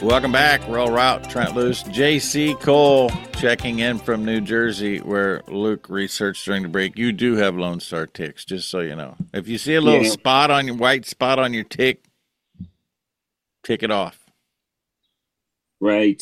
Welcome back. Roll Route, Trent Loos, J.C. Cole checking in from New Jersey, where Luke researched during the break. You do have Lone Star ticks, just so you know. If you see a little spot on your white spot on your tick, tick it off. Right.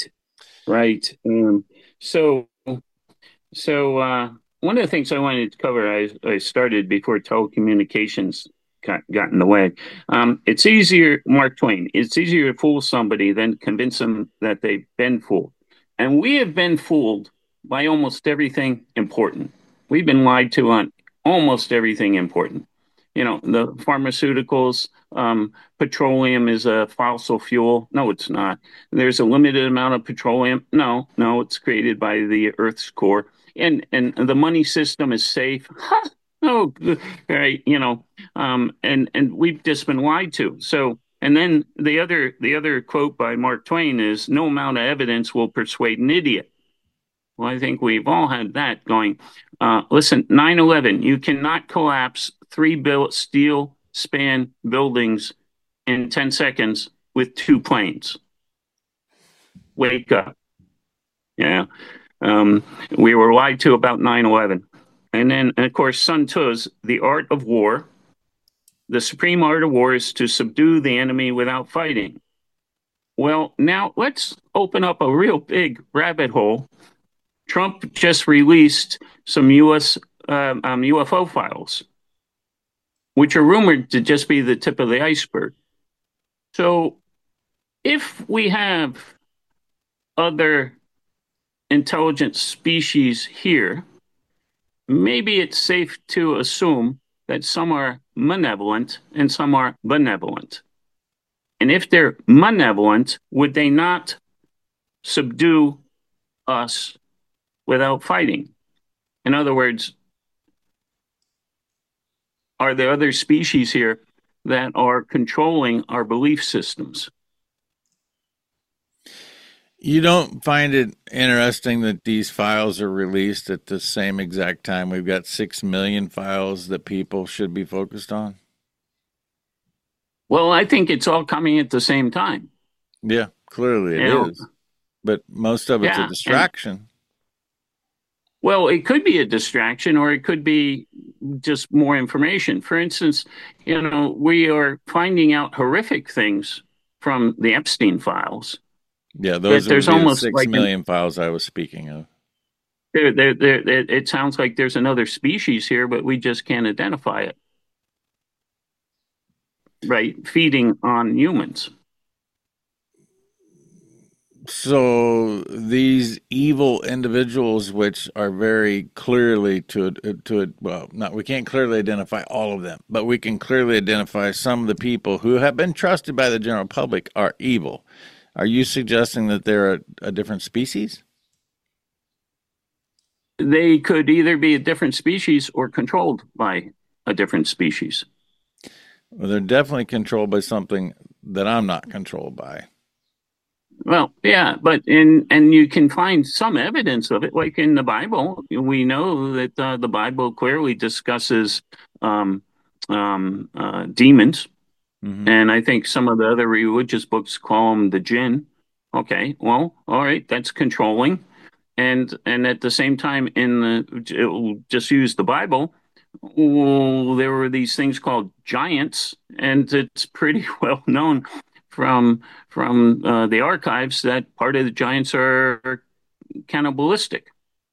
So one of the things I wanted to cover, I started before telecommunications got in the way. It's easier, Mark Twain, it's easier to fool somebody than convince them that they've been fooled. And we have been fooled by almost everything important. We've been lied to on almost everything important. You know, the pharmaceuticals, petroleum is a fossil fuel. No, it's not. There's a limited amount of petroleum. No, it's created by the Earth's core. And the money system is safe. Oh, right, and we've just been lied to. So, and then the other quote by Mark Twain is, "No amount of evidence will persuade an idiot." Well, I think we've all had that going. Listen, 9/11, you cannot collapse three steel span buildings in 10 seconds with two planes. Wake up. Yeah. We were lied to about 9/11. And then, of course, Sun Tzu's The Art of War. The supreme art of war is to subdue the enemy without fighting. Well, now let's open up a real big rabbit hole. Trump just released some U.S. UFO files, which are rumored to just be the tip of the iceberg. So if we have other intelligent species here, maybe it's safe to assume that some are malevolent and some are benevolent. And if they're malevolent, would they not subdue us without fighting? In other words, are there other species here that are controlling our belief systems? You don't find it interesting that these files are released at the same exact time? We've got 6 million files that people should be focused on. Well, I think it's all coming at the same time. Yeah, clearly it is. But most of it's a distraction. Well, it could be a distraction or it could be just more information. For instance, we are finding out horrific things from the Epstein files. Yeah, those are the 6 million files I was speaking of. It sounds like there's another species here, but we just can't identify it. Right? Feeding on humans. So these evil individuals, which are very clearly we can't clearly identify all of them, but we can clearly identify some of the people who have been trusted by the general public are evil. Are you suggesting that they're a different species? They could either be a different species or controlled by a different species. Well, they're definitely controlled by something that I'm not controlled by. Well, yeah, but and you can find some evidence of it, like in the Bible. We know that the Bible clearly discusses demons. Mm-hmm. And I think some of the other religious books call them the jinn. Okay, well, all right, that's controlling. And at the same time, just use the Bible, well, there were these things called giants, and it's pretty well known from the archives that part of the giants are cannibalistic.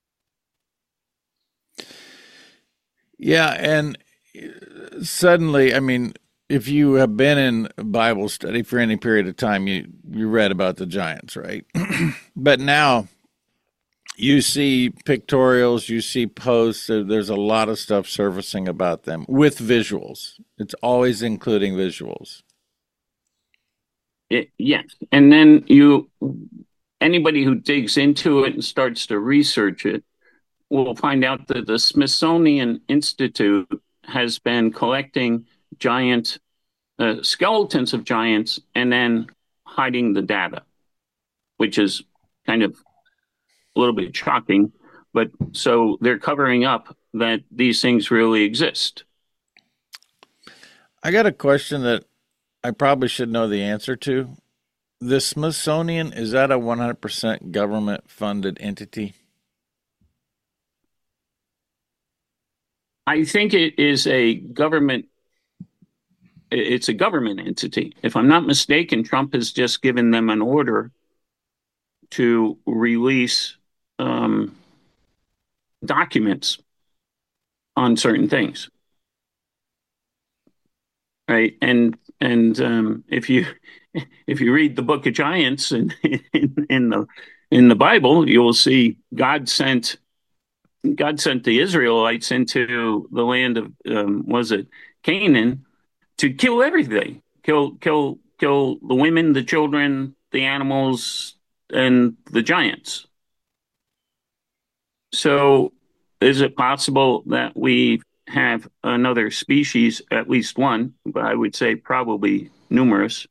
Yeah, and suddenly, I mean, if you have been in Bible study for any period of time, you read about the giants, right? But now you see pictorials, you see posts, there's a lot of stuff surfacing about them with visuals. It's always including visuals. Yes. And then anybody who digs into it and starts to research it will find out that the Smithsonian Institute has been collecting giant skeletons of giants and then hiding the data, which is kind of a little bit shocking. But so they're covering up that these things really exist. I got a question that I probably should know the answer to. The Smithsonian, is that a 100% government-funded entity? I think it is a government. It's a government entity. If I'm not mistaken, Trump has just given them an order to release um, documents on certain things, right? And if you read the Book of Giants and in the Bible, you'll see God sent the Israelites into the land of was it Canaan to kill everything, kill the women, the children, the animals, and the giants. So, is it possible that we have another species, at least one, but I would say probably numerous?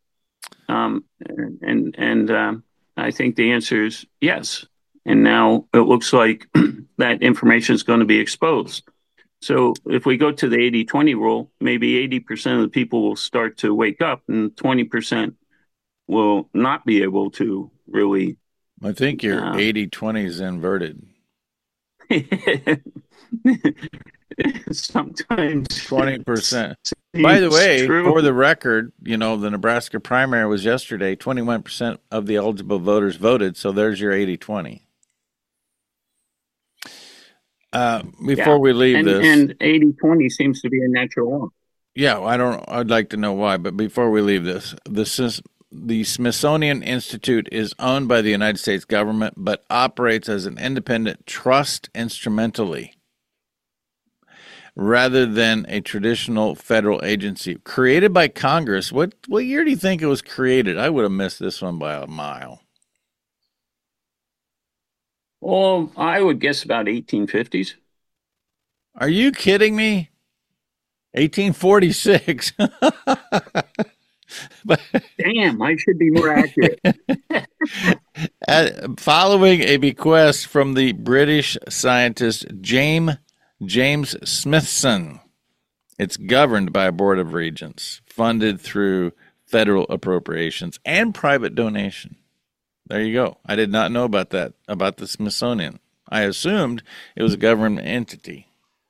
And I think the answer is yes. And now it looks like that information is going to be exposed. So if we go to the 80-20 rule, maybe 80% of the people will start to wake up and 20% will not be able to really. I think your 80-20 is inverted. Sometimes 20%. By the way, for the record, the Nebraska primary was yesterday. 21% of the eligible voters voted, so there's your 80-20. Before we leave this, and 80-20 seems to be a natural law. Yeah, I'd like to know why, but before we leave this, the Smithsonian Institute is owned by the United States government, but operates as an independent trust instrumentally rather than a traditional federal agency created by Congress. What year do you think it was created? I would have missed this one by a mile. Well, I would guess about 1850s. Are you kidding me? 1846. Damn, I should be more accurate. Following a bequest from the British scientist James Smithson, it's governed by a board of regents, funded through federal appropriations and private donation. There you go. I did not know about that, about the Smithsonian. I assumed it was a government entity.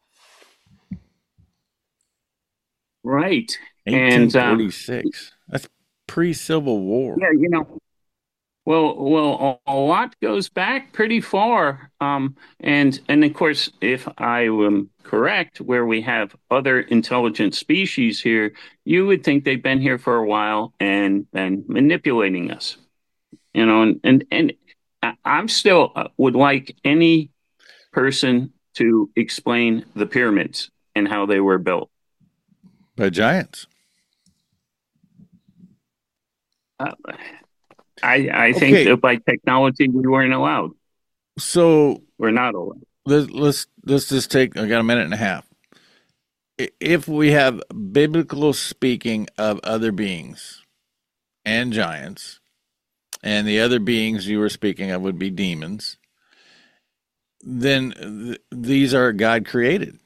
Right. 1846. That's pre-Civil War. Yeah, well, a lot goes back pretty far. And of course, if I am correct, where we have other intelligent species here, you would think they've been here for a while and been manipulating us. And I'm still would like any person to explain the pyramids and how they were built. By giants. I think that by technology we weren't allowed. So we're not allowed. Let's just take. I got a minute and a half. If we have biblical speaking of other beings and giants, and the other beings you were speaking of would be demons, then these are God created.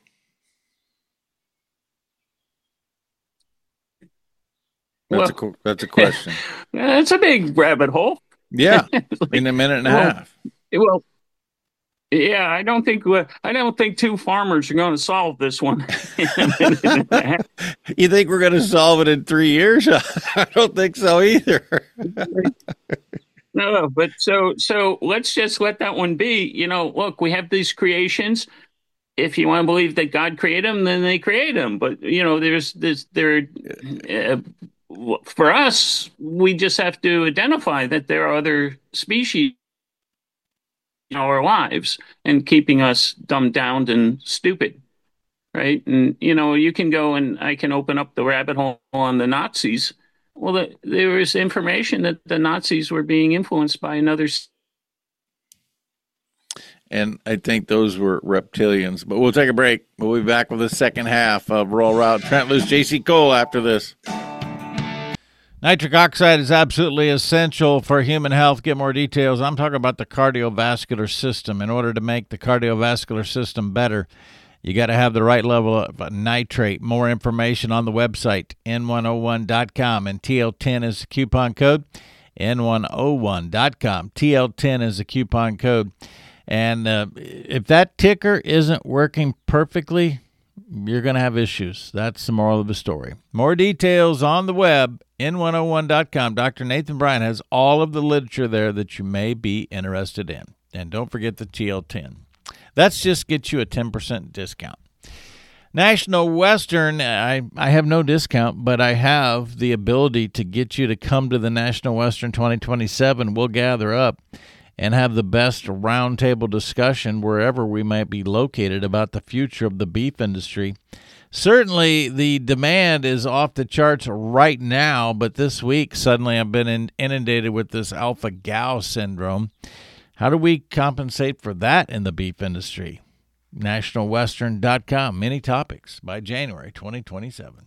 That's a question. That's a big rabbit hole. Yeah, in a minute and a half. Well, yeah, I don't think two farmers are going to solve this one in a minute and a half. You think we're going to solve it in 3 years? I don't think so either. No, but so let's just let that one be. Look, we have these creations. If you want to believe that God created them, then they create them. But for us, we just have to identify that there are other species in our lives and keeping us dumbed down and stupid, right? And you can go and I can open up the rabbit hole on the Nazis. Well, there was information that the Nazis were being influenced by another. And I think those were reptilians. But we'll take a break. We'll be back with the second half of Rural Route. Trent Loos, J.C. Cole after this. Nitric oxide is absolutely essential for human health. Get more details. I'm talking about the cardiovascular system. In order to make the cardiovascular system better, you got to have the right level of nitrate. More information on the website, n101.com, and TL10 is the coupon code. N101.com. TL10 is the coupon code. And if that ticker isn't working perfectly, you're going to have issues. That's the moral of the story. More details on the web, N101.com. Dr. Nathan Bryant has all of the literature there that you may be interested in. And don't forget the TL10. That's just get you a 10% discount. National Western, I have no discount, but I have the ability to get you to come to the National Western 2027. We'll gather up and have the best roundtable discussion wherever we might be located about the future of the beef industry. Certainly, the demand is off the charts right now, but this week, suddenly I've been inundated with this alpha-gal syndrome. How do we compensate for that in the beef industry? NationalWestern.com. Many topics by January 2027.